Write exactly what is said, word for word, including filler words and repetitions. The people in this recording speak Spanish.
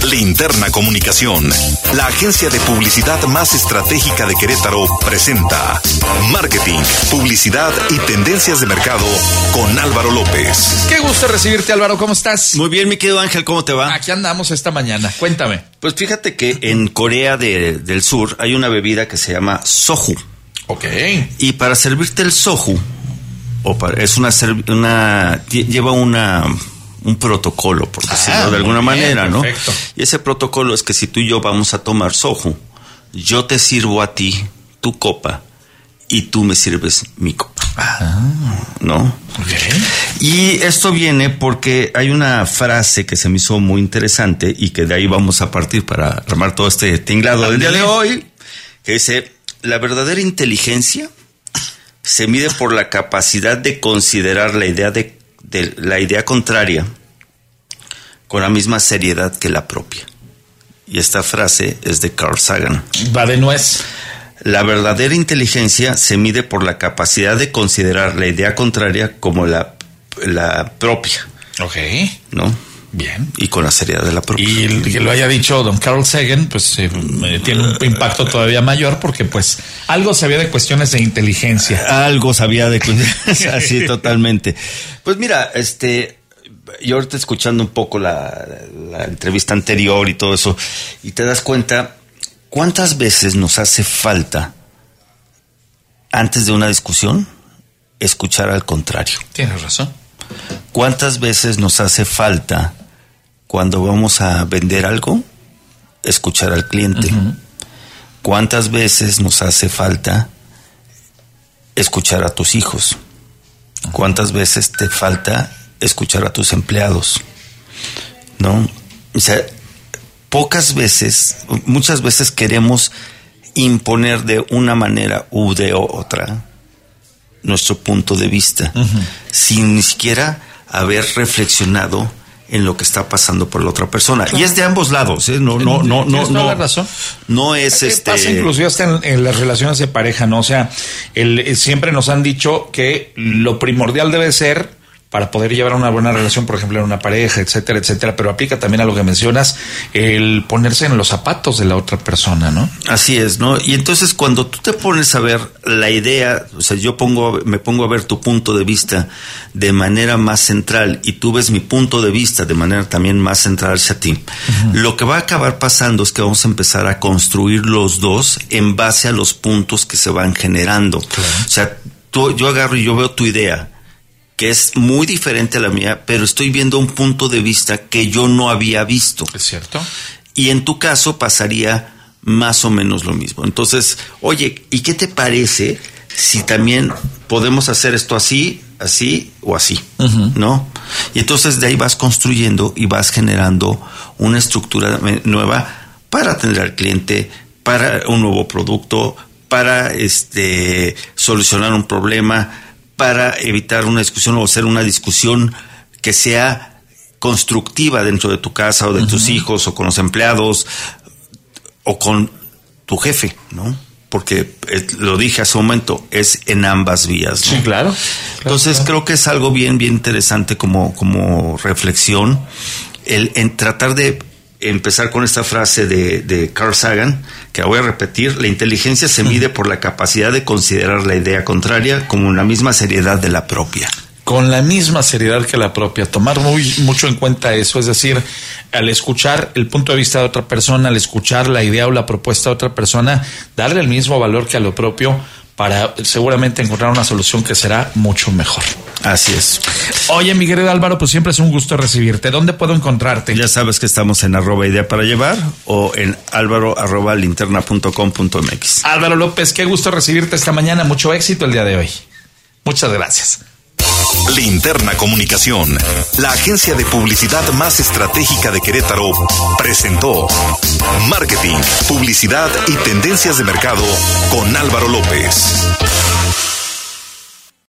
Linterna Comunicación, la agencia de publicidad más estratégica de Querétaro, presenta Marketing, Publicidad y Tendencias de Mercado con Álvaro López. Qué gusto recibirte, Álvaro. ¿Cómo estás? Muy bien, mi querido Ángel. ¿Cómo te va? Aquí andamos esta mañana. Cuéntame. Pues fíjate que en Corea de, del Sur hay una bebida que se llama soju. Ok. Y para servirte el soju, o para, es una, una lleva una... un protocolo, por decirlo ah, de alguna bien, manera, ¿no? Perfecto. Y ese protocolo es que si tú y yo vamos a tomar soju, yo te sirvo a ti tu copa y tú me sirves mi copa. Ah. ¿No? Okay. Y esto viene porque hay una frase que se me hizo muy interesante y que de ahí vamos a partir para armar todo este tinglado del día de hoy, que dice: la verdadera inteligencia se mide por la capacidad de considerar la idea de de la idea contraria con la misma seriedad que la propia. Y esta frase es de Carl Sagan. Va de nuez. La verdadera inteligencia se mide por la capacidad de considerar la idea contraria como la, la propia. Ok. ¿No? Bien. Y con la seriedad de la propia. Y que lo haya dicho don Carl Sagan, pues eh, tiene un impacto todavía mayor porque pues algo sabía de cuestiones de inteligencia. Algo sabía de cuestiones, así totalmente. Pues mira, este, yo ahorita escuchando un poco la, la entrevista anterior y todo eso, y te das cuenta cuántas veces nos hace falta, antes de una discusión, escuchar al contrario. Tienes razón. ¿Cuántas veces nos hace falta, cuando vamos a vender algo, escuchar al cliente? Uh-huh. ¿Cuántas veces nos hace falta escuchar a tus hijos? Uh-huh. ¿Cuántas veces te falta escuchar a tus empleados? ¿No? O sea, pocas veces, muchas veces queremos imponer de una manera u de otra nuestro punto de vista, uh-huh, sin ni siquiera haber reflexionado en lo que está pasando por la otra persona. Claro. Y es de ambos lados, ¿eh? No, no, no, no, no. La razón. No es este. Pasa inclusive hasta en, en las relaciones de pareja, ¿no? O sea, el, siempre nos han dicho que lo primordial debe ser, para poder llevar una buena relación, por ejemplo, en una pareja, etcétera, etcétera, pero aplica también a lo que mencionas, el ponerse en los zapatos de la otra persona, ¿no? Así es, ¿no? Y entonces cuando tú te pones a ver la idea, o sea, yo pongo, me pongo a ver tu punto de vista de manera más central y tú ves mi punto de vista de manera también más central hacia ti, uh-huh, lo que va a acabar pasando es que vamos a empezar a construir los dos en base a los puntos que se van generando. Claro. O sea, tú, yo agarro y yo veo tu idea, que es muy diferente a la mía, pero estoy viendo un punto de vista que yo no había visto. ¿Es cierto? Y en tu caso pasaría más o menos lo mismo. Entonces, oye, ¿y qué te parece si también podemos hacer esto así, así o así? Uh-huh. ¿No? Y entonces de ahí vas construyendo y vas generando una estructura nueva para atender al cliente, para un nuevo producto, para este solucionar un problema, para evitar una discusión o hacer una discusión que sea constructiva dentro de tu casa o de uh-huh, tus hijos o con los empleados o con tu jefe, ¿no? Porque eh, lo dije hace un momento, es en ambas vías, ¿no? Sí, claro. claro Entonces claro. Creo que es algo bien, bien interesante como, como reflexión el en tratar de empezar con esta frase de, de Carl Sagan, que voy a repetir: la inteligencia se mide por la capacidad de considerar la idea contraria como la misma seriedad de la propia. Con la misma seriedad que la propia, tomar muy mucho en cuenta eso, es decir, al escuchar el punto de vista de otra persona, al escuchar la idea o la propuesta de otra persona, darle el mismo valor que a lo propio para seguramente encontrar una solución que será mucho mejor. Así es. Oye, mi querido Álvaro, pues siempre es un gusto recibirte. ¿Dónde puedo encontrarte? Ya sabes que estamos en arroba idea para llevar o en álvaro arroba linterna punto com punto mx. Álvaro López, qué gusto recibirte esta mañana. Mucho éxito el día de hoy. Muchas gracias. Linterna Comunicación, la agencia de publicidad más estratégica de Querétaro, presentó Marketing, Publicidad y Tendencias de Mercado con Álvaro López.